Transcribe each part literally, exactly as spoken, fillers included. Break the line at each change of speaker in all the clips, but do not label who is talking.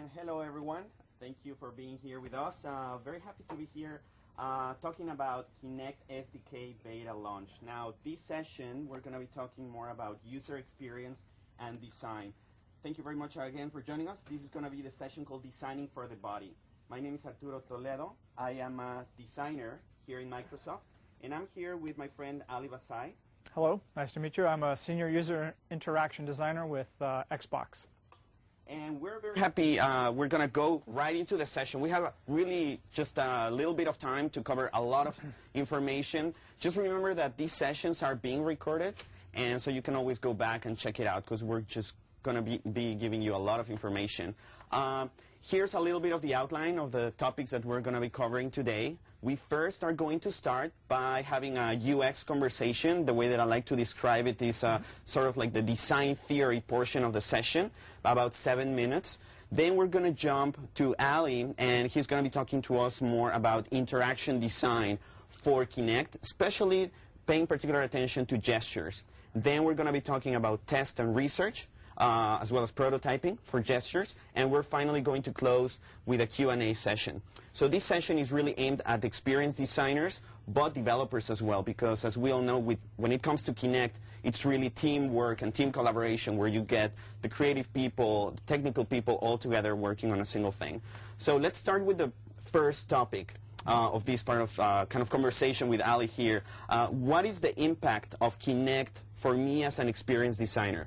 hello everyone. Thank you for being here with us. Uh, very happy to be here uh, talking about Kinect S D K beta launch. Now, this session, we're going to be talking more about user experience and design. Thank you very much again for joining us. This is going to be the session called Designing for the Body. My name is Arturo Toledo. I am a designer here in Microsoft, and I'm here with my friend Ali Basai.
Hello, nice to meet you. I'm a senior user interaction designer with uh, Xbox.
And we're very happy. Uh, we're going to go right into the session. We have a really just a little bit of time to cover a lot of information. Just remember that these sessions are being recorded, and so you can always go back and check it out because we're just going to be, be giving you a lot of information. Uh, here's a little bit of the outline of the topics that we're going to be covering today. We first are going to start by having a U X conversation. The way that I like to describe it is uh, sort of like the design theory portion of the session, about seven minutes. Then we're going to jump to Ali, and he's going to be talking to us more about interaction design for Kinect, especially paying particular attention to gestures. Then we're going to be talking about test and research, Uh, as well as prototyping for gestures, and we're finally going to close with a Q and A session. So this session is really aimed at experienced designers, but developers as well, because as we all know, with, when it comes to Kinect, it's really teamwork and team collaboration where you get the creative people, the technical people all together working on a single thing. So let's start with the first topic uh, of this part of uh, kind of conversation with Ali here. Uh, what is the impact of Kinect for me as an experienced designer?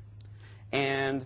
And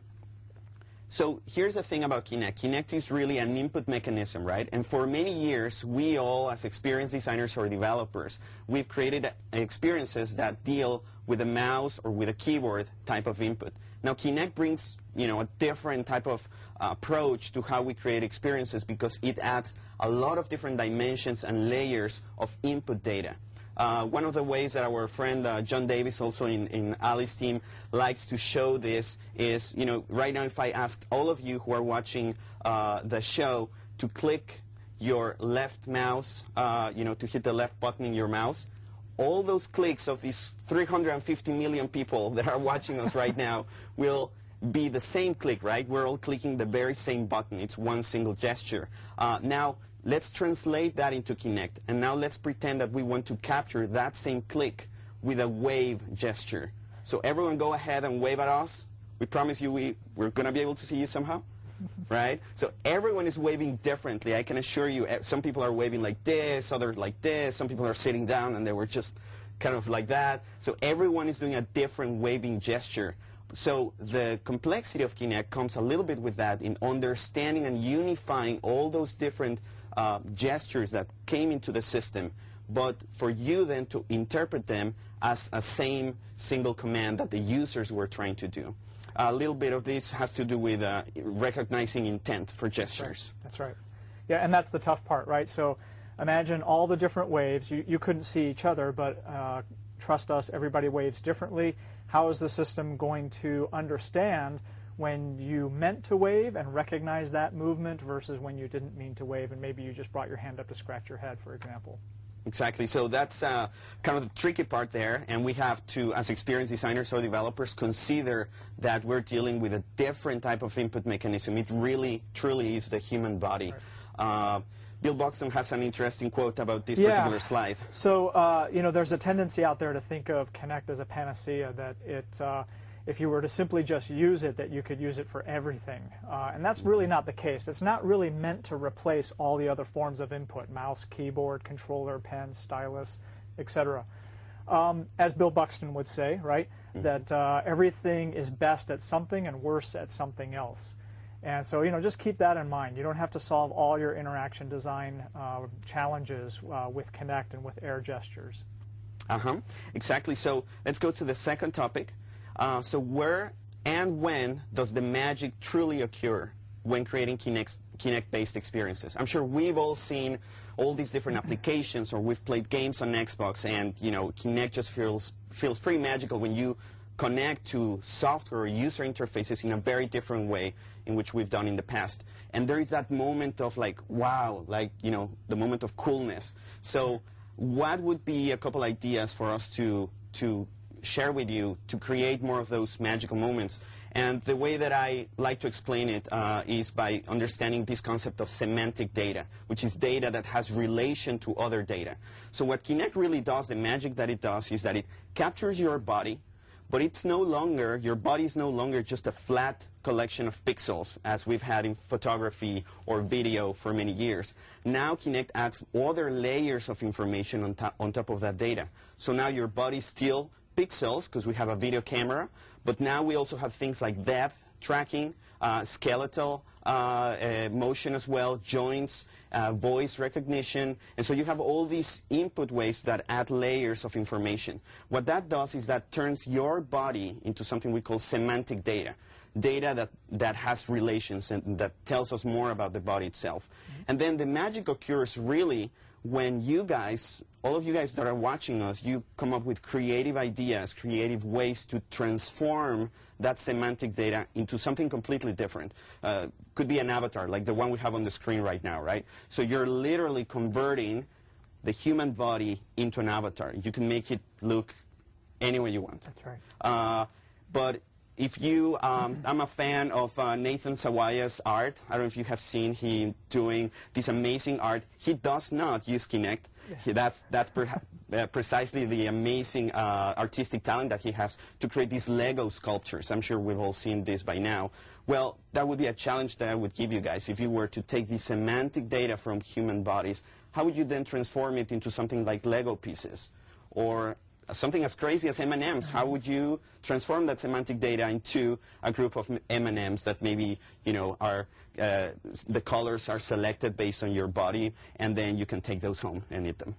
so here's the thing about Kinect. Kinect is really an input mechanism, right? And for many years, we all, as experienced designers or developers, we've created experiences that deal with a mouse or with a keyboard type of input. Now, Kinect brings, you know, a different type of uh, approach to how we create experiences because it adds a lot of different dimensions and layers of input data. Uh, one of the ways that our friend uh, John Davis, also in, in Ali's team, likes to show this is, you know, right now if I asked all of you who are watching uh, the show to click your left mouse, uh, you know, to hit the left button in your mouse, all those clicks of these three hundred fifty million people that are watching us right now will be the same click, right? We're all clicking the very same button. It's one single gesture. Uh, now, let's translate that into Kinect, and now let's pretend that we want to capture that same click with a wave gesture. So everyone go ahead and wave at us. We promise you we, we're going to be able to see you somehow, right? So everyone is waving differently. I can assure you, some people are waving like this, others like this. Some people are sitting down and they were just kind of like that. So everyone is doing a different waving gesture. So the complexity of Kinect comes a little bit with that in understanding and unifying all those different Uh, gestures that came into the system, but for you then to interpret them as a same single command that the users were trying to do. A little bit of this has to do with uh, recognizing intent for gestures.
Right. That's right. Yeah, and that's the tough part, right? So imagine all the different waves. You, you couldn't see each other, but uh, trust us, everybody waves differently. How is the system going to understand when you meant to wave and recognize that movement versus when you didn't mean to wave and maybe you just brought your hand up to scratch your head, for example?
Exactly. So that's uh, kind of the tricky part there, and we have to, as experienced designers or developers, consider that we're dealing with a different type of input mechanism. It really, truly is the human body. Right. Uh, Bill Buxton has an interesting quote about this
yeah.
particular slide.
So, uh, you know, there's a tendency out there to think of Kinect as a panacea, that it uh, if you were to simply just use it, that you could use it for everything. Uh, and that's really not the case. It's not really meant to replace all the other forms of input, mouse, keyboard, controller, pen, stylus, et cetera. Um, as Bill Buxton would say, right, mm-hmm. that uh, everything is best at something and worse at something else. And so, you know, just keep that in mind. You don't have to solve all your interaction design uh, challenges uh, with Kinect and with air gestures.
Uh-huh, exactly. So let's go to the second topic. Uh, so where and when does the magic truly occur when creating Kinect, Kinect-based experiences? I'm sure we've all seen all these different applications, or we've played games on Xbox, and you know, Kinect just feels feels pretty magical when you connect to software or user interfaces in a very different way in which we've done in the past. And there is that moment of like, wow, like, you know, the moment of coolness. So what would be a couple ideas for us to to share with you to create more of those magical moments. And the way that I like to explain it uh, is by understanding this concept of semantic data, which is data that has relation to other data. So what Kinect really does, the magic that it does, is that it captures your body, but it's no longer, your body is no longer just a flat collection of pixels, as we've had in photography or video for many years. Now Kinect adds other layers of information on, top on top of that data. So now your body's still pixels, because we have a video camera, but now we also have things like depth tracking, uh, skeletal uh, uh, motion as well, joints, uh, voice recognition, and so you have all these input ways that add layers of information. What that does is that turns your body into something we call semantic data, data that, that has relations and that tells us more about the body itself. Mm-hmm. And then the magic occurs really when you guys, all of you guys that are watching us, you come up with creative ideas, creative ways to transform that semantic data into something completely different. Uh, could be an avatar, like the one we have on the screen right now, right? So you're literally converting the human body into an avatar. You can make it look any way you want.
That's right.
Uh, but if you, um, I'm a fan of uh, Nathan Sawaya's art. I don't know if you have seen him doing this amazing art. He does not use Kinect. Yeah. He, that's that's perha uh, precisely the amazing uh, artistic talent that he has to create these Lego sculptures. I'm sure we've all seen this by now. Well, that would be a challenge that I would give you guys. If you were to take the semantic data from human bodies, how would you then transform it into something like Lego pieces? Or something as crazy as M and M's, how would you transform that semantic data into a group of M and M's that maybe, you know, are, uh, the colors are selected based on your body, and then you can take those home and eat them.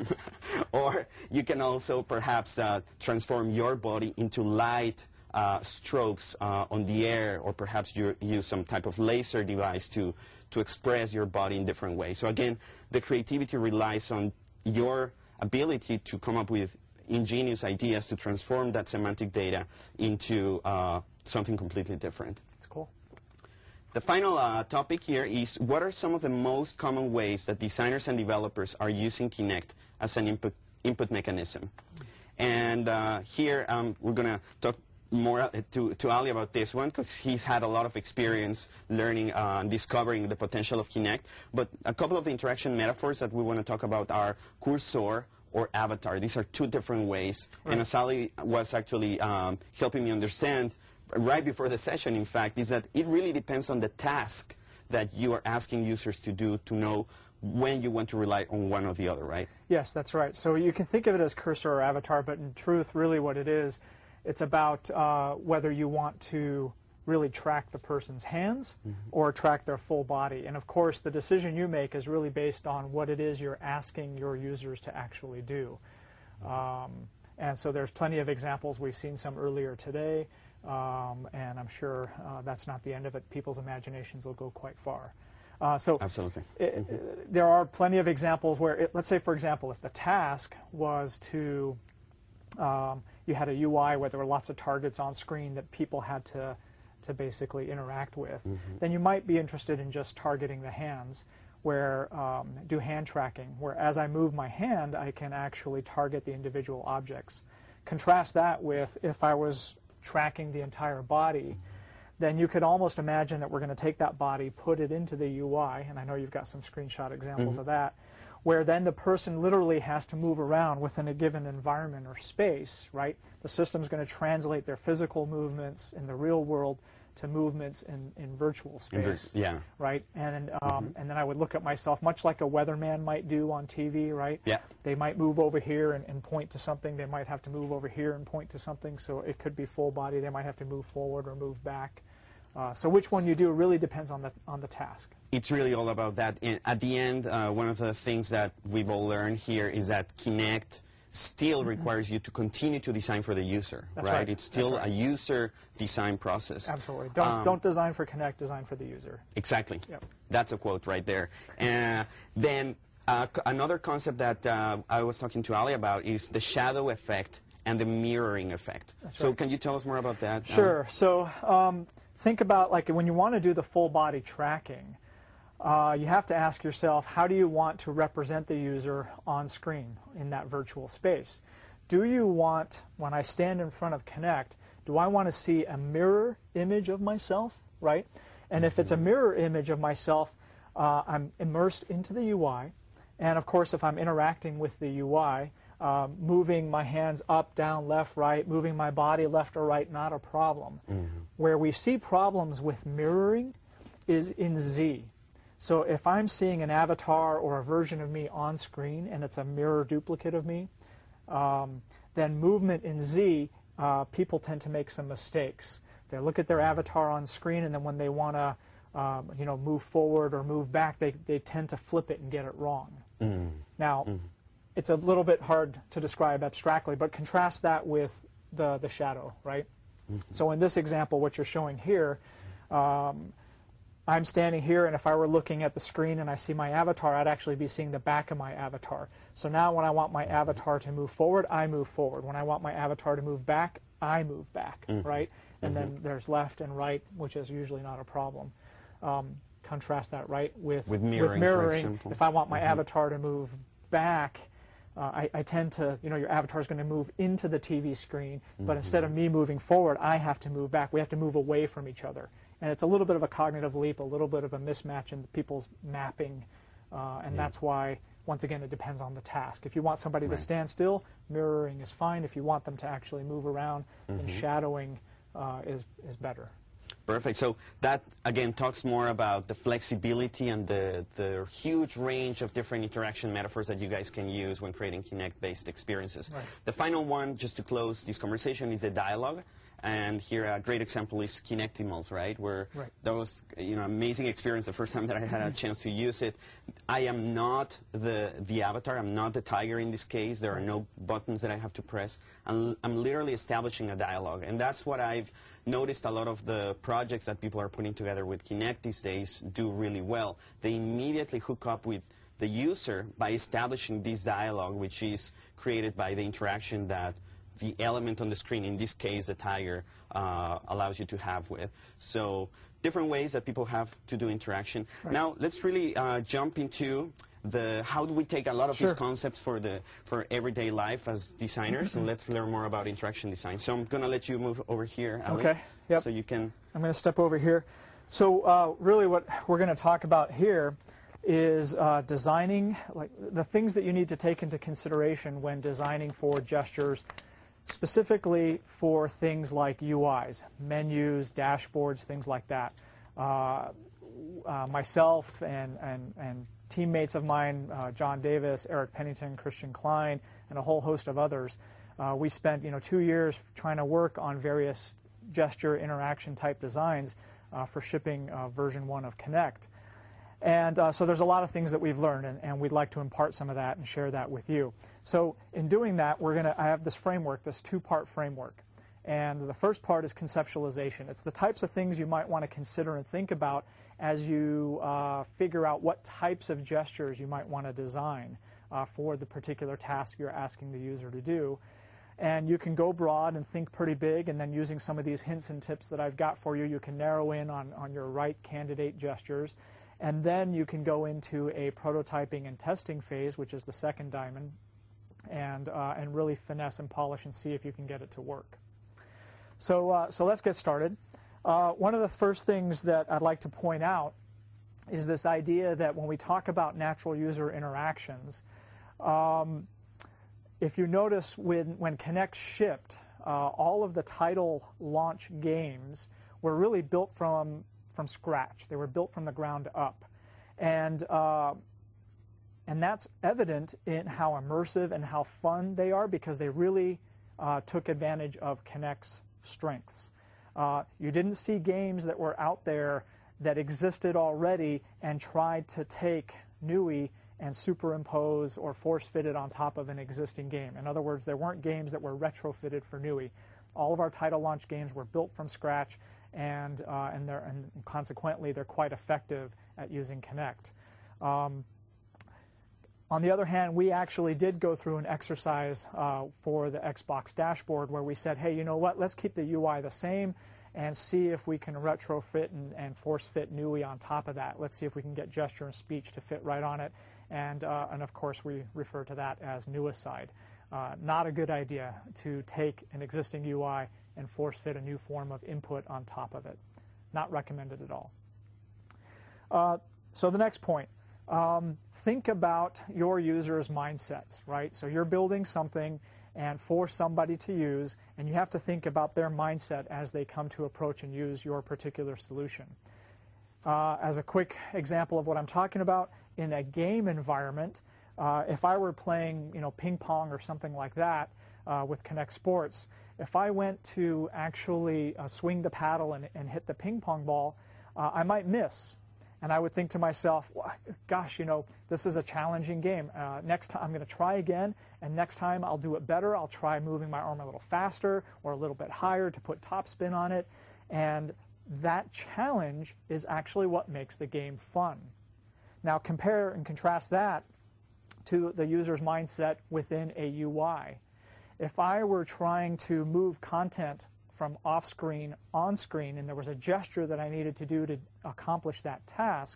Or you can also perhaps uh, transform your body into light uh, strokes uh, on the air, or perhaps you use some type of laser device to, to express your body in different ways. So again, the creativity relies on your ability to come up with ingenious ideas to transform that semantic data into uh, something completely different.
That's cool.
The final uh, topic here is, what are some of the most common ways that designers and developers are using Kinect as an input, input mechanism? And uh, here um, we're going to talk more to, to Ali about this one, because he's had a lot of experience learning uh, and discovering the potential of Kinect. But a couple of the interaction metaphors that we want to talk about are cursor or avatar. These are two different ways. Right. And as Ali was actually um, helping me understand right before the session, in fact, is that it really depends on the task that you are asking users to do to know when you want to rely on one or the other, right?
Yes, that's right. So you can think of it as cursor or avatar, but in truth, really what it is, it's about uh, whether you want to really track the person's hands mm-hmm. or track their full body. And of course, the decision you make is really based on what it is you're asking your users to actually do. Um, and so there's plenty of examples. We've seen some earlier today, um, and I'm sure uh, that's not the end of it. People's imaginations will go quite far. Uh, so
Absolutely.
It,
mm-hmm.
there are plenty of examples where, it, let's say, for example, if the task was to, um, you had a U I where there were lots of targets on screen that people had to to basically interact with, mm-hmm. then you might be interested in just targeting the hands, where um, do hand tracking, where as I move my hand, I can actually target the individual objects. Contrast that with if I was tracking the entire body, then you could almost imagine that we're going to take that body, put it into the U I, and I know you've got some screenshot examples mm-hmm. of that, where then the person literally has to move around within a given environment or space, right? The system's going to translate their physical movements in the real world to movements in, in virtual space,
yeah,
right? And um,
mm-hmm.
and then I would look at myself, much like a weatherman might do on T V, right?
Yeah.
They might move over here and, and point to something. They might have to move over here and point to something. So it could be full body. They might have to move forward or move back. Uh, so which one you do really depends on the on the task.
It's really all about that. And at the end, uh, one of the things that we've all learned here is that Kinect still mm-hmm. requires you to continue to design for the user,
That's
right?
right?
It's still
right.
a user design process.
Absolutely. Don't
um,
don't design for Kinect. Design for the user.
Exactly.
Yep.
That's a quote right there. And uh, then uh, another concept that uh, I was talking to Ali about is the shadow effect and the mirroring effect.
That's
so
right.
Can you tell us more about that?
Sure.
Ali?
So um, think about, like, when you want to do the full body tracking, uh, you have to ask yourself, how do you want to represent the user on screen in that virtual space? do you want, when I stand in front of Kinect, do I want to see a mirror image of myself, right? And if it's a mirror image of myself, uh, I'm immersed into the U I. And of course, if I'm interacting with the U I, um, moving my hands up, down, left, right, moving my body left or right, not a problem. Mm-hmm. Where we see problems with mirroring is in Z. So if I'm seeing an avatar or a version of me on screen and it's a mirror duplicate of me, um, then movement in Z, uh, people tend to make some mistakes. They look at their avatar on screen, and then when they want to um, you know, move forward or move back, they, they tend to flip it and get it wrong. Mm. Now, mm. it's a little bit hard to describe abstractly, but contrast that with the, the shadow, right? Mm-hmm. So in this example, what you're showing here, um, I'm standing here, and if I were looking at the screen and I see my avatar, I'd actually be seeing the back of my avatar. So now when I want my avatar to move forward, I move forward. When I want my avatar to move back, I move back, mm-hmm. right? And mm-hmm. then there's left and right, which is usually not a problem. Um, contrast that, right, with,
with mirroring.
With mirroring. If I want my mm-hmm. avatar to move back, uh, I, I tend to, you know, your avatar is going to move into the T V screen, but mm-hmm. instead of me moving forward, I have to move back. We have to move away from each other. And it's a little bit of a cognitive leap, a little bit of a mismatch in people's mapping, uh, and yeah. that's why, once again, it depends on the task. If you want somebody right. to stand still, mirroring is fine. If you want them to actually move around, mm-hmm. then shadowing uh, is, is better.
Perfect. So that, again, talks more about the flexibility and the, the huge range of different interaction metaphors that you guys can use when creating Kinect-based experiences. Right. The final one, just to close this conversation, is the dialogue. And here a great example is Kinectimals, right? Where right. that was, you know, amazing experience the first time that I had a chance to use it. I am not the the avatar. I'm not the tiger in this case. There are no buttons that I have to press. I'm, I'm literally establishing a dialogue, and that's what I've noticed. A lot of the projects that people are putting together with Kinect these days do really well. They immediately hook up with the user by establishing this dialogue, which is created by the interaction that the element on the screen, in this case the tiger, uh, allows you to have with. So different ways that people have to do interaction. Right. Now let's really uh, jump into the how do we take a lot of sure. these concepts for the for everyday life as designers, mm-hmm. and let's learn more about interaction design. So I'm going to let you move over here, Ali,
okay. Yep.
So you can.
I'm going to step over here. So uh, really what we're going to talk about here is uh, designing, like the things that you need to take into consideration when designing for gestures, specifically for things like U Is, menus, dashboards, things like that. Uh, uh, myself and, and, and teammates of mine, uh, John Davis, Eric Pennington, Christian Klein, and a whole host of others, uh, we spent you know two years trying to work on various gesture interaction type designs uh, for shipping uh, version one of Kinect. And uh, so there's a lot of things that we've learned, and, and we'd like to impart some of that and share that with you. So in doing that, we're going to, I have this framework, this two-part framework. And the first part is conceptualization. It's the types of things you might want to consider and think about as you uh, figure out what types of gestures you might want to design uh, for the particular task you're asking the user to do. And you can go broad and think pretty big, and then using some of these hints and tips that I've got for you, you can narrow in on, on your right candidate gestures. And then you can go into a prototyping and testing phase, which is the second diamond, and, uh, and really finesse and polish and see if you can get it to work. So, uh, so let's get started. Uh, one of the first things that I'd like to point out is this idea that when we talk about natural user interactions, um, if you notice when, when Kinect shipped, uh, all of the title launch games were really built from from scratch. They were built from the ground up. And, uh, and that's evident in how immersive and how fun they are, because they really uh, took advantage of Kinect's strengths. Uh, you didn't see games that were out there that existed already and tried to take N U I and superimpose or force-fit it on top of an existing game. In other words, there weren't games that were retrofitted for N U I. All of our title launch games were built from scratch, and uh, and, they're, and consequently they're quite effective at using Kinect. Um, on the other hand, we actually did go through an exercise uh, for the Xbox dashboard where we said, hey, you know what, let's keep the U I the same and see if we can retrofit and, and force fit N U I on top of that. Let's see if we can get gesture and speech to fit right on it. And, uh, and of course, we refer to that as N U I side. Uh, not a good idea to take an existing U I and force fit a new form of input on top of it. Not recommended at all. Uh, so the next point, um, think about your users' mindsets, right? So you're building something and for somebody to use, and you have to think about their mindset as they come to approach and use your particular solution. Uh, as a quick example of what I'm talking about, in a game environment, uh, if I were playing, you know, ping pong or something like that uh, with Kinect Sports, if I went to actually uh, swing the paddle and, and hit the ping pong ball, uh, I might miss. And I would think to myself, well, gosh, you know, this is a challenging game. Uh, next time I'm going to try again, and next time I'll do it better. I'll try moving my arm a little faster or a little bit higher to put top spin on it. And that challenge is actually what makes the game fun. Now compare and contrast that to the user's mindset within a U I. If I were trying to move content from off-screen on-screen and there was a gesture that I needed to do to accomplish that task,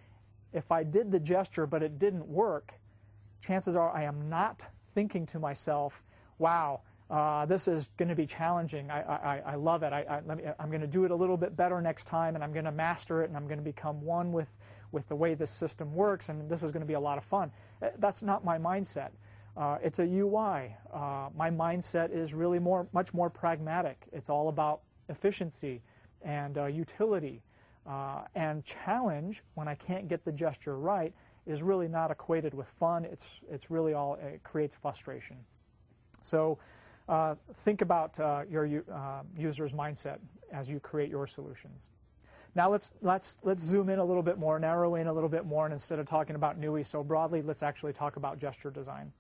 if I did the gesture but it didn't work, chances are I am not thinking to myself, wow, uh, this is going to be challenging. I, I, I love it. I, I, let me, I'm going to do it a little bit better next time, and I'm going to master it, and I'm going to become one with, with the way this system works, and this is going to be a lot of fun. That's not my mindset. Uh, it's a U I. Uh, my mindset is really more, much more pragmatic. It's all about efficiency and uh, utility. Uh, and challenge, when I can't get the gesture right, is really not equated with fun. It's, it's really all, it creates frustration. So uh, think about uh, your uh, user's mindset as you create your solutions. Now let's, let's, let's zoom in a little bit more, narrow in a little bit more, and instead of talking about N U I so broadly, let's actually talk about gesture design.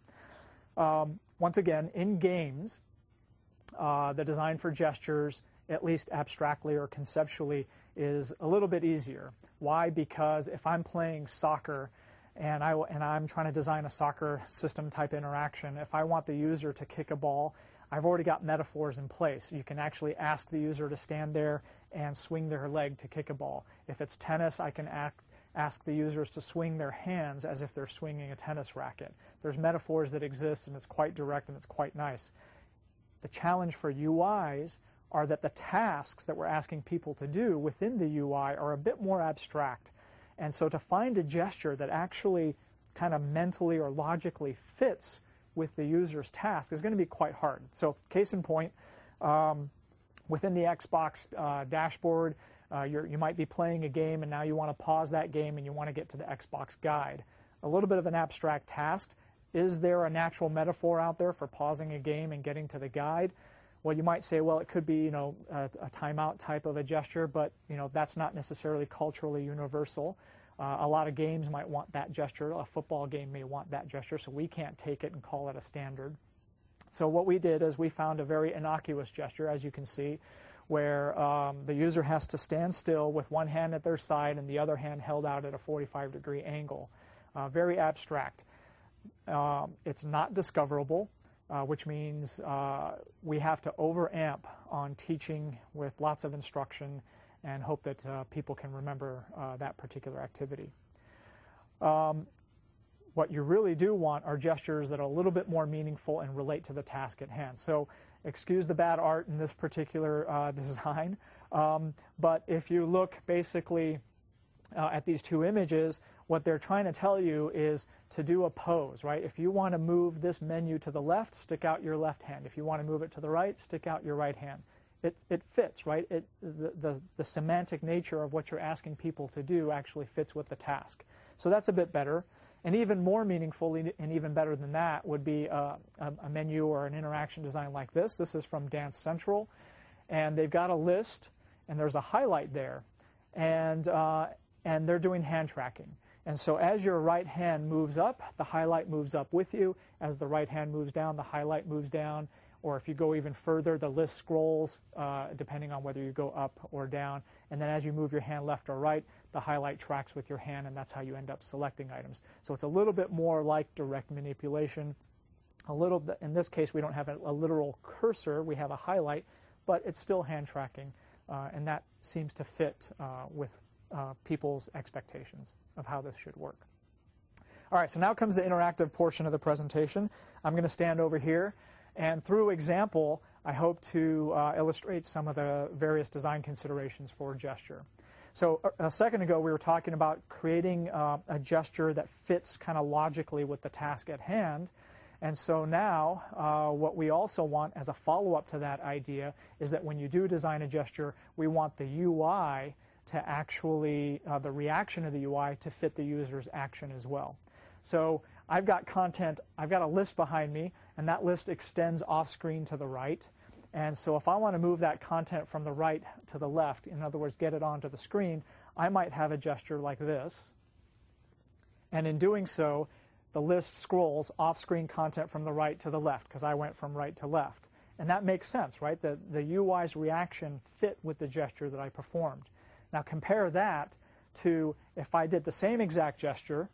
Um, once again, in games, uh, the design for gestures, at least abstractly or conceptually, is a little bit easier. Why? Because if I'm playing soccer and, I, and I'm trying to design a soccer system type interaction, if I want the user to kick a ball, I've already got metaphors in place. You can actually ask the user to stand there and swing their leg to kick a ball. If it's tennis, I can act ask the users to swing their hands as if they're swinging a tennis racket. There's metaphors that exist, and it's quite direct and it's quite nice. The challenge for U Is are that the tasks that we're asking people to do within the U I are a bit more abstract. And so to find a gesture that actually kind of mentally or logically fits with the user's task is going to be quite hard. So case in point, um, within the Xbox uh, dashboard, Uh, you're, you might be playing a game and now you want to pause that game and you want to get to the Xbox guide. A little bit of an abstract task. Is there a natural metaphor out there for pausing a game and getting to the guide? Well, you might say, well, it could be, you know, a, a timeout type of a gesture, but, you know, that's not necessarily culturally universal. Uh, a lot of games might want that gesture. A football game may want that gesture, so we can't take it and call it a standard. So what we did is we found a very innocuous gesture, as you can see, where um, the user has to stand still with one hand at their side and the other hand held out at a forty-five degree angle. Uh, very abstract. Um, it's not discoverable, uh, which means uh, we have to overamp on teaching with lots of instruction and hope that uh, people can remember uh, that particular activity. Um, what you really do want are gestures that are a little bit more meaningful and relate to the task at hand. So excuse the bad art in this particular uh, design, um, but if you look basically uh, at these two images, what they're trying to tell you is to do a pose, right? If you want to move this menu to the left, stick out your left hand. If you want to move it to the right, stick out your right hand. It, it fits, right? It, the, the, the semantic nature of what you're asking people to do actually fits with the task. So that's a bit better. And even more meaningful and even better than that would be a, a, a menu or an interaction design like this. This is from Dance Central. And they've got a list, and there's a highlight there. And, uh, and they're doing hand tracking. And so as your right hand moves up, the highlight moves up with you. As the right hand moves down, the highlight moves down. Or if you go even further, the list scrolls, uh, depending on whether you go up or down. And then as you move your hand left or right, the highlight tracks with your hand, and that's how you end up selecting items. So it's a little bit more like direct manipulation. A little bit, in this case, we don't have a, a literal cursor. We have a highlight, but it's still hand tracking, uh, and that seems to fit uh, with uh, people's expectations of how this should work. All right, so now comes the interactive portion of the presentation. I'm going to stand over here, and through example, I hope to uh, illustrate some of the various design considerations for gesture. So a second ago, we were talking about creating uh, a gesture that fits kind of logically with the task at hand. And so now uh, what we also want as a follow-up to that idea is that when you do design a gesture, we want the U I to actually, uh, the reaction of the U I to fit the user's action as well. So I've got content, I've got a list behind me, and that list extends off-screen to the right. And so if I want to move that content from the right to the left, in other words, get it onto the screen, I might have a gesture like this. And in doing so, the list scrolls off-screen content from the right to the left, because I went from right to left. And that makes sense, right? The, the U I's reaction fit with the gesture that I performed. Now compare that to if I did the same exact gesture,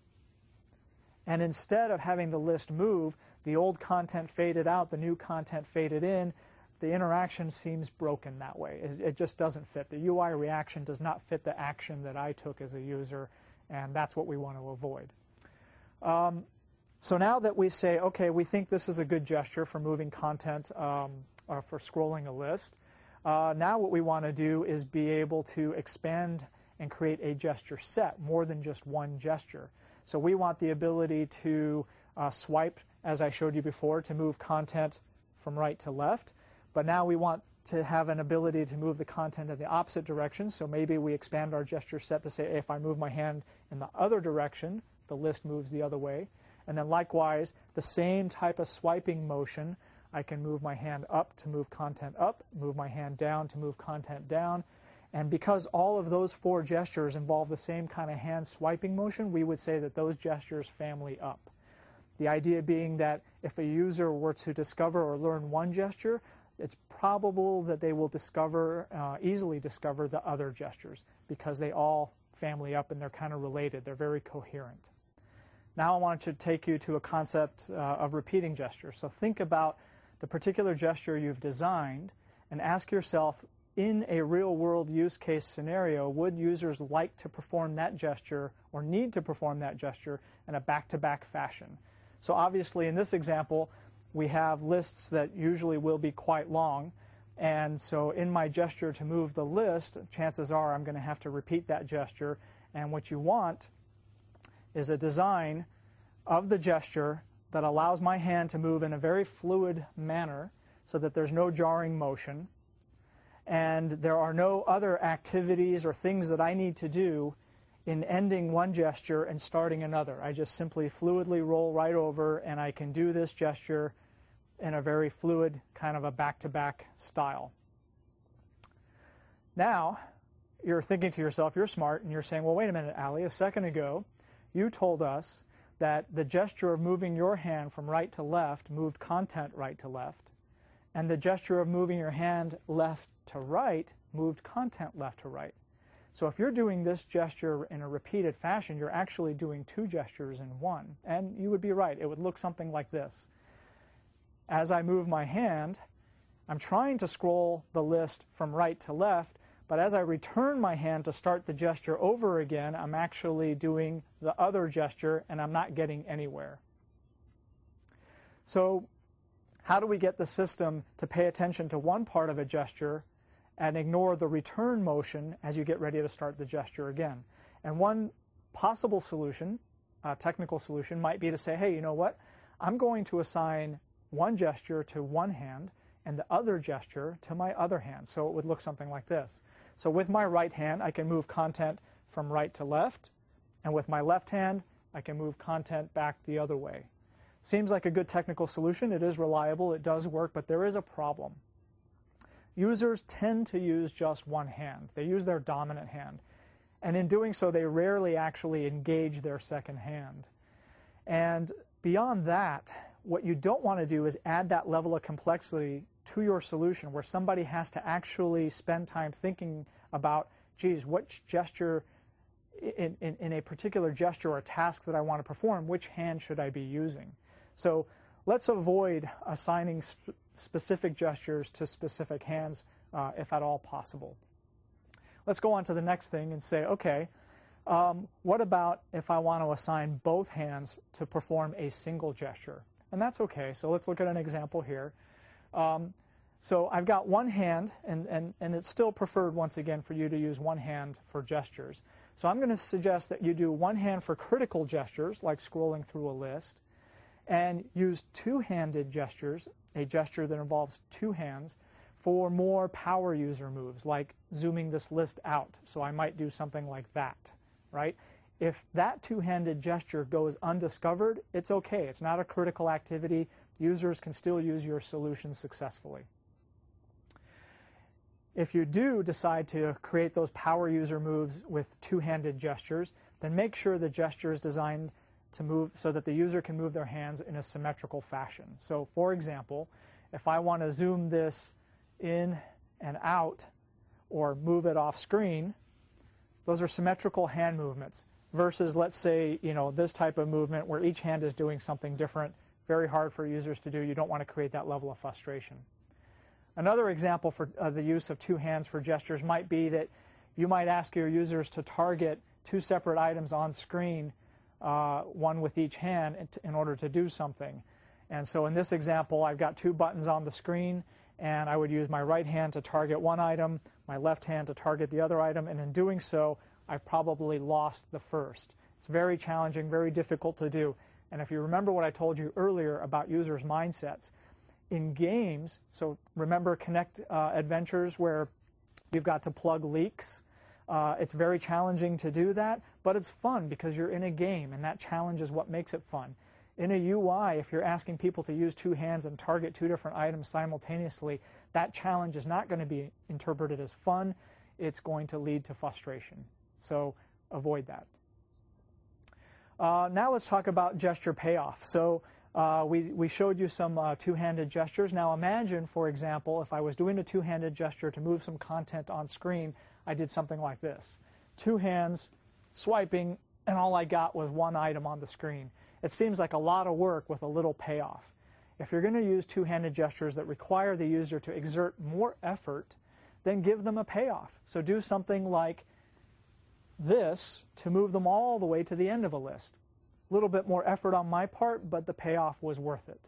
and instead of having the list move, the old content faded out, the new content faded in, the interaction seems broken that way. It, it just doesn't fit. The U I reaction does not fit the action that I took as a user, and that's what we want to avoid. Um, so now that we say, okay, we think this is a good gesture for moving content um, or for scrolling a list, uh, now what we want to do is be able to expand and create a gesture set, more than just one gesture. So we want the ability to uh, swipe, as I showed you before, to move content from right to left. But now we want to have an ability to move the content in the opposite direction. So maybe we expand our gesture set to say, if I move my hand in the other direction, the list moves the other way. And then likewise, the same type of swiping motion, I can move my hand up to move content up, move my hand down to move content down. And because all of those four gestures involve the same kind of hand swiping motion, we would say that those gestures family up. The idea being that if a user were to discover or learn one gesture, it's probable that they will discover, uh, easily discover the other gestures, because they all family up and they're kind of related. They're very coherent. Now I want to take you to a concept uh, of repeating gestures. So think about the particular gesture you've designed and ask yourself, in a real-world use case scenario, would users like to perform that gesture or need to perform that gesture in a back-to-back fashion? So obviously in this example, we have lists that usually will be quite long, and so in my gesture to move the list, chances are I'm going to have to repeat that gesture, and what you want is a design of the gesture that allows my hand to move in a very fluid manner so that there's no jarring motion, and there are no other activities or things that I need to do in ending one gesture and starting another. I just simply fluidly roll right over, and I can do this gesture in a very fluid kind of a back-to-back style. Now, you're thinking to yourself, you're smart, and you're saying, well, wait a minute, Ali, a second ago, you told us that the gesture of moving your hand from right to left moved content right to left, and the gesture of moving your hand left to right moved content left to right. So if you're doing this gesture in a repeated fashion, you're actually doing two gestures in one. And you would be right. It would look something like this. As I move my hand, I'm trying to scroll the list from right to left, but as I return my hand to start the gesture over again, I'm actually doing the other gesture, and I'm not getting anywhere. So how do we get the system to pay attention to one part of a gesture and ignore the return motion as you get ready to start the gesture again? And one possible solution, uh, technical solution, might be to say, hey, you know what? I'm going to assign one gesture to one hand and the other gesture to my other hand. So it would look something like this. So with my right hand, I can move content from right to left, and with my left hand, I can move content back the other way. Seems like a good technical solution. It is reliable. It does work, but there is a problem. Users tend to use just one hand. They use their dominant hand. And in doing so, they rarely actually engage their second hand. And beyond that, what you don't want to do is add that level of complexity to your solution where somebody has to actually spend time thinking about, geez, what gesture, in, in, in a particular gesture or task that I want to perform, which hand should I be using? So let's avoid assigning sp specific gestures to specific hands, uh, if at all possible. Let's go on to the next thing and say, okay, Um, what about if I want to assign both hands to perform a single gesture? And that's okay. So let's look at an example here. Um, so I've got one hand, and, and, and it's still preferred, once again, for you to use one hand for gestures. So I'm going to suggest that you do one hand for critical gestures, like scrolling through a list, and use two-handed gestures, a gesture that involves two hands, for more power user moves, like zooming this list out. So I might do something like that, right? If that two-handed gesture goes undiscovered, it's okay. It's not a critical activity. Users can still use your solution successfully. If you do decide to create those power user moves with two-handed gestures, then make sure the gesture is designed to move so that the user can move their hands in a symmetrical fashion. So for example, if I want to zoom this in and out or move it off screen, those are symmetrical hand movements versus, let's say, you know, this type of movement where each hand is doing something different, very hard for users to do. You don't want to create that level of frustration. Another example for uh, the use of two hands for gestures might be that you might ask your users to target two separate items on screen, uh, one with each hand, in order to do something. And so in this example, I've got two buttons on the screen, and I would use my right hand to target one item, my left hand to target the other item, and in doing so, I've probably lost the first. It's very challenging, very difficult to do. And if you remember what I told you earlier about users' mindsets, in games, so remember Kinect uh, Adventures where you've got to plug leaks. Uh, it's very challenging to do that, but it's fun because you're in a game, and that challenge is what makes it fun. In a U I, if you're asking people to use two hands and target two different items simultaneously, that challenge is not going to be interpreted as fun. It's going to lead to frustration. So avoid that. Uh, now let's talk about gesture payoff. So uh, we, we showed you some uh, two-handed gestures. Now imagine, for example, if I was doing a two-handed gesture to move some content on screen, I did something like this. Two hands, swiping, and all I got was one item on the screen. It seems like a lot of work with a little payoff. If you're going to use two-handed gestures that require the user to exert more effort, then give them a payoff. So do something like this to move them all the way to the end of a list. A little bit more effort on my part, but the payoff was worth it.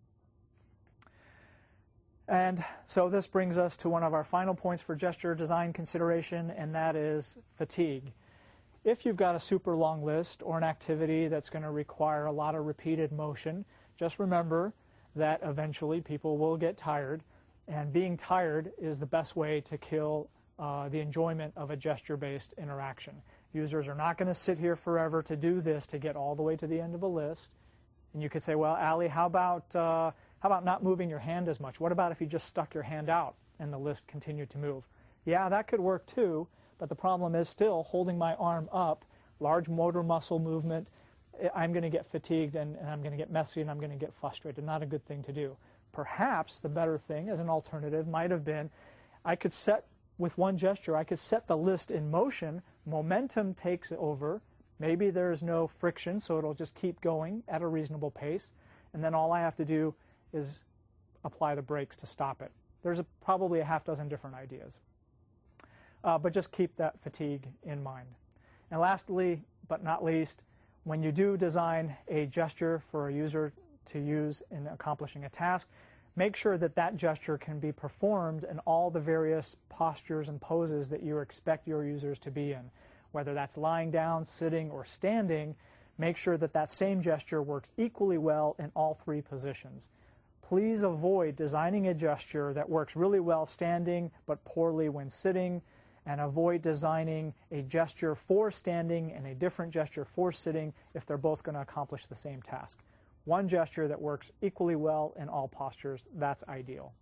And so this brings us to one of our final points for gesture design consideration, and that is fatigue. If you've got a super long list or an activity that's going to require a lot of repeated motion, just remember that eventually people will get tired, and being tired is the best way to kill uh, the enjoyment of a gesture-based interaction. Users are not going to sit here forever to do this to get all the way to the end of a list. And you could say, well, Ali, how about, uh, how about not moving your hand as much? What about if you just stuck your hand out and the list continued to move? Yeah, that could work too. But the problem is still holding my arm up, large motor muscle movement, I'm going to get fatigued and, and I'm going to get messy and I'm going to get frustrated. Not a good thing to do. Perhaps the better thing as an alternative might have been I could set, with one gesture, I could set the list in motion, momentum takes over, maybe there's no friction so it'll just keep going at a reasonable pace, and then all I have to do is apply the brakes to stop it. There's a, probably a half dozen different ideas. Uh, but just keep that fatigue in mind. And lastly, but not least, when you do design a gesture for a user to use in accomplishing a task, make sure that that gesture can be performed in all the various postures and poses that you expect your users to be in. Whether that's lying down, sitting, or standing, make sure that that same gesture works equally well in all three positions. Please avoid designing a gesture that works really well standing but poorly when sitting, and avoid designing a gesture for standing and a different gesture for sitting if they're both going to accomplish the same task. One gesture that works equally well in all postures, that's ideal.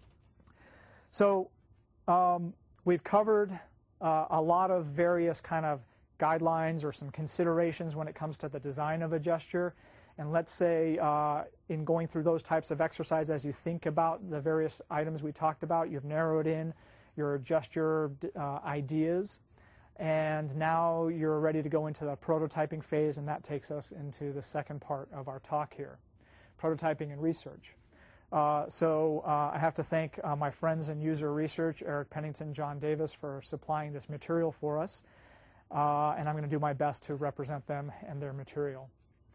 So um, we've covered uh, a lot of various kind of guidelines or some considerations when it comes to the design of a gesture. And let's say uh, in going through those types of exercise, as you think about the various items we talked about, you've narrowed in your gesture uh, ideas, and now you're ready to go into the prototyping phase, and that takes us into the second part of our talk here, prototyping and research. Uh, so uh, I have to thank uh, my friends in user research, Eric Pennington, John Davis, for supplying this material for us. uh, and I'm going to do my best to represent them and their material.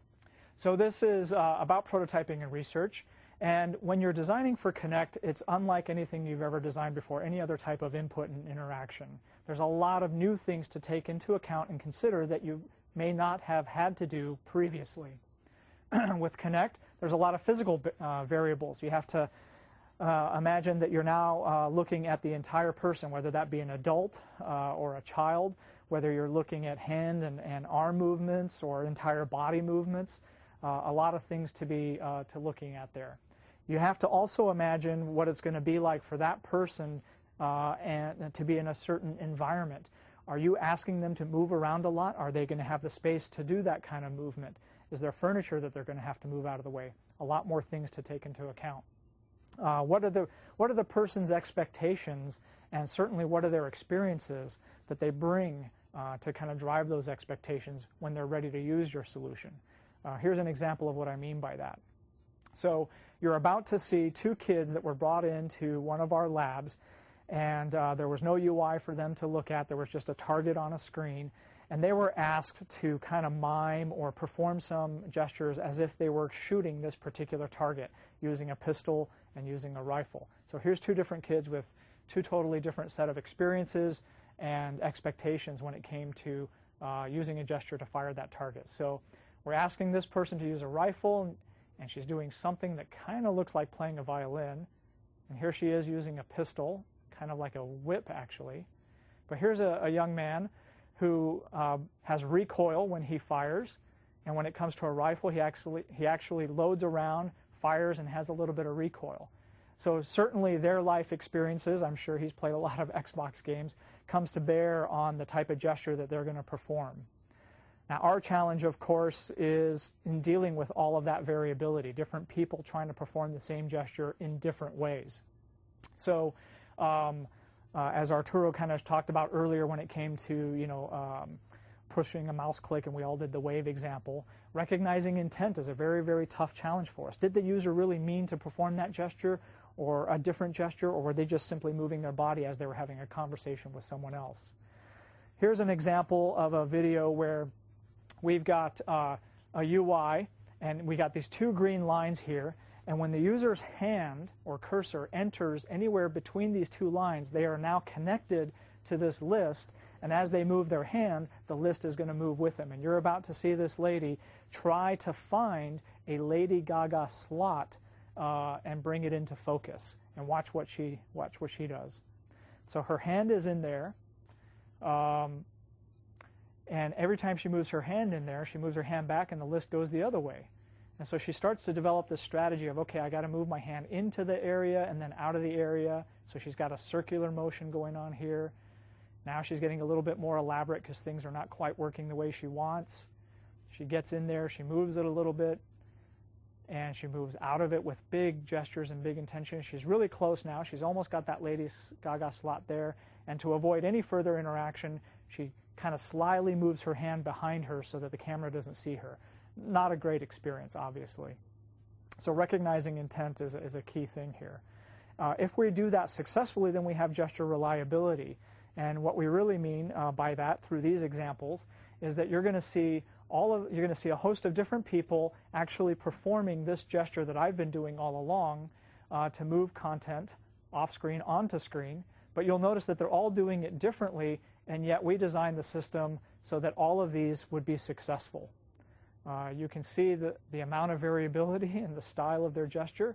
So this is uh, about prototyping and research. And when you're designing for Connect, it's unlike anything you've ever designed before, any other type of input and interaction. There's a lot of new things to take into account and consider that you may not have had to do previously. With Connect, there's a lot of physical uh, variables. You have to uh, imagine that you're now uh, looking at the entire person, whether that be an adult uh, or a child, whether you're looking at hand and, and arm movements or entire body movements. Uh, a lot of things to be uh, to looking at there. You have to also imagine what it's going to be like for that person uh, and to be in a certain environment. Are you asking them to move around a lot? Are they going to have the space to do that kind of movement? Is there furniture that they're going to have to move out of the way? A lot more things to take into account. Uh, what are the what are the person's expectations, and certainly what are their experiences that they bring uh, to kind of drive those expectations when they're ready to use your solution? Uh, here's an example of what I mean by that. So you're about to see two kids that were brought into one of our labs, and uh, there was no U I for them to look at. There was just a target on a screen, and they were asked to kind of mime or perform some gestures as if they were shooting this particular target using a pistol and using a rifle. So here's two different kids with two totally different set of experiences and expectations when it came to uh, using a gesture to fire that target. So we're asking this person to use a rifle, and she's doing something that kind of looks like playing a violin. And here she is using a pistol, kind of like a whip, actually. But here's a, a young man who uh, has recoil when he fires, and when it comes to a rifle, he actually, he actually loads around, fires, and has a little bit of recoil. So certainly their life experiences, I'm sure he's played a lot of Xbox games, comes to bear on the type of gesture that they're going to perform. Now, our challenge, of course, is in dealing with all of that variability, different people trying to perform the same gesture in different ways. So, um, uh, as Arturo kind of talked about earlier when it came to, you know, um, pushing a mouse click, and we all did the wave example, recognizing intent is a very, very tough challenge for us. Did the user really mean to perform that gesture or a different gesture, or were they just simply moving their body as they were having a conversation with someone else? Here's an example of a video where we've got uh, a U I, and we got these two green lines here, and when the user's hand or cursor enters anywhere between these two lines, they are now connected to this list, and as they move their hand, the list is going to move with them. And you're about to see this lady try to find a Lady Gaga slot uh, and bring it into focus, and watch what she watch what she does. So her hand is in there. Um, And every time she moves her hand in there, she moves her hand back and the list goes the other way. And so she starts to develop this strategy of, okay, I got to move my hand into the area and then out of the area. So she's got a circular motion going on here. Now she's getting a little bit more elaborate because things are not quite working the way she wants. She gets in there, she moves it a little bit, and she moves out of it with big gestures and big intentions. She's really close now. She's almost got that Lady Gaga slot there. And to avoid any further interaction, she kind of slyly moves her hand behind her so that the camera doesn't see her. Not a great experience, obviously. So recognizing intent is, is a key thing here. Uh, if we do that successfully, then we have gesture reliability. And what we really mean uh, by that, through these examples, is that you're going to see all of you're going to see a host of different people actually performing this gesture that I've been doing all along uh, to move content off screen onto screen. But you'll notice that they're all doing it differently, and yet we designed the system so that all of these would be successful. Uh, you can see the, the amount of variability in the style of their gesture,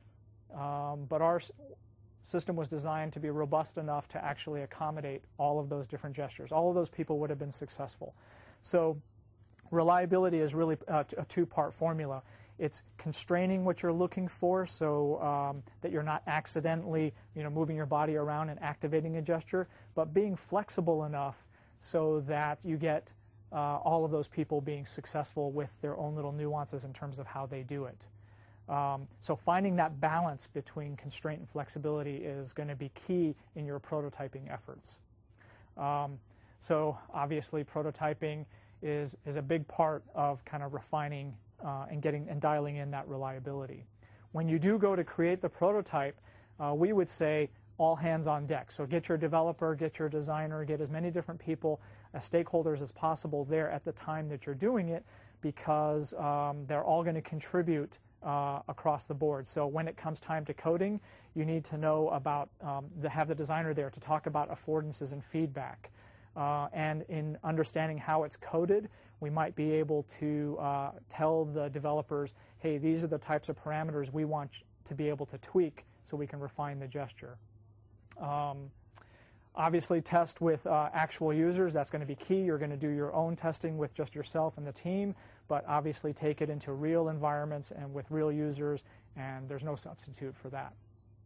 um, but our s- system was designed to be robust enough to actually accommodate all of those different gestures. All of those people would have been successful. So reliability is really a, a two-part formula. It's constraining what you're looking for so um, that you're not accidentally, you know, moving your body around and activating a gesture, but being flexible enough so that you get uh, all of those people being successful with their own little nuances in terms of how they do it. Um, so finding that balance between constraint and flexibility is going to be key in your prototyping efforts. Um, so obviously prototyping is, is a big part of kind of refining Uh, and getting and dialing in that reliability. When you do go to create the prototype, uh, we would say all hands on deck. So get your developer, get your designer, get as many different people as stakeholders as possible there at the time that you're doing it, because um, they're all going to contribute uh, across the board. So when it comes time to coding, you need to know about, um, the, have the designer there to talk about affordances and feedback. Uh, and in understanding how it's coded, we might be able to uh, tell the developers, hey, these are the types of parameters we want to be able to tweak so we can refine the gesture. Um, obviously, test with uh, actual users. That's going to be key. You're going to do your own testing with just yourself and the team, but obviously take it into real environments and with real users, and there's no substitute for that.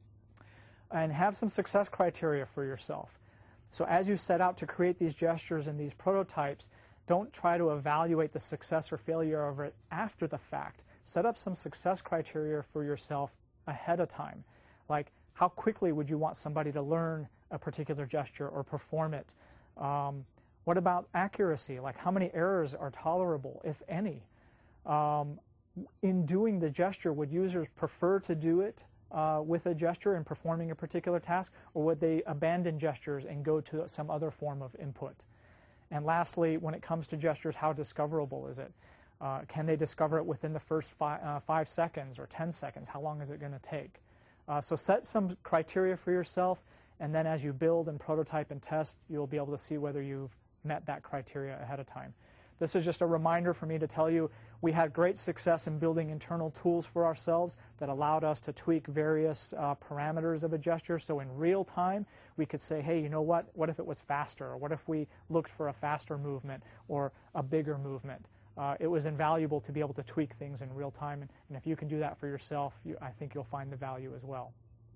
And have some success criteria for yourself. So as you set out to create these gestures and these prototypes, don't try to evaluate the success or failure of it after the fact. Set up some success criteria for yourself ahead of time. Like, how quickly would you want somebody to learn a particular gesture or perform it? Um, what about accuracy? Like, how many errors are tolerable, if any? Um, in doing the gesture, would users prefer to do it Uh, with a gesture and performing a particular task, or would they abandon gestures and go to some other form of input? And lastly, when it comes to gestures, how discoverable is it? Uh, can they discover it within the first fi uh, five seconds or ten seconds? How long is it going to take? Uh, so set some criteria for yourself, and then as you build and prototype and test, you'll be able to see whether you've met that criteria ahead of time. This is just a reminder for me to tell you we had great success in building internal tools for ourselves that allowed us to tweak various uh, parameters of a gesture. So in real time, we could say, hey, you know what? What if it was faster? Or what if we looked for a faster movement or a bigger movement? Uh, it was invaluable to be able to tweak things in real time. And, and if you can do that for yourself, you, I think you'll find the value as well.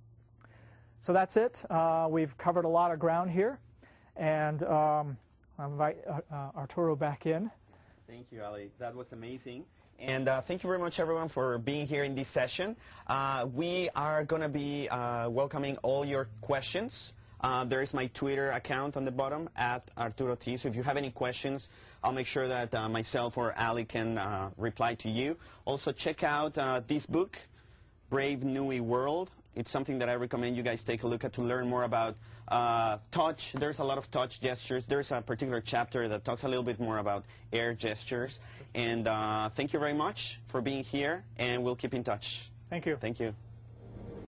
So that's it. Uh, we've covered a lot of ground here. And um, I'll invite uh, uh, Arturo back in.
Thank you, Ali. That was amazing. And uh, thank you very much, everyone, for being here in this session. Uh, we are going to be uh, welcoming all your questions. Uh, there is my Twitter account on the bottom, at Arturo T. So if you have any questions, I'll make sure that uh, myself or Ali can uh, reply to you. Also, check out uh, this book, Brave New World. It's something that I recommend you guys take a look at to learn more about uh, touch. There's a lot of touch gestures. There's a particular chapter that talks a little bit more about air gestures. And uh, thank you very much for being here, and we'll keep in touch.
Thank you.
Thank you.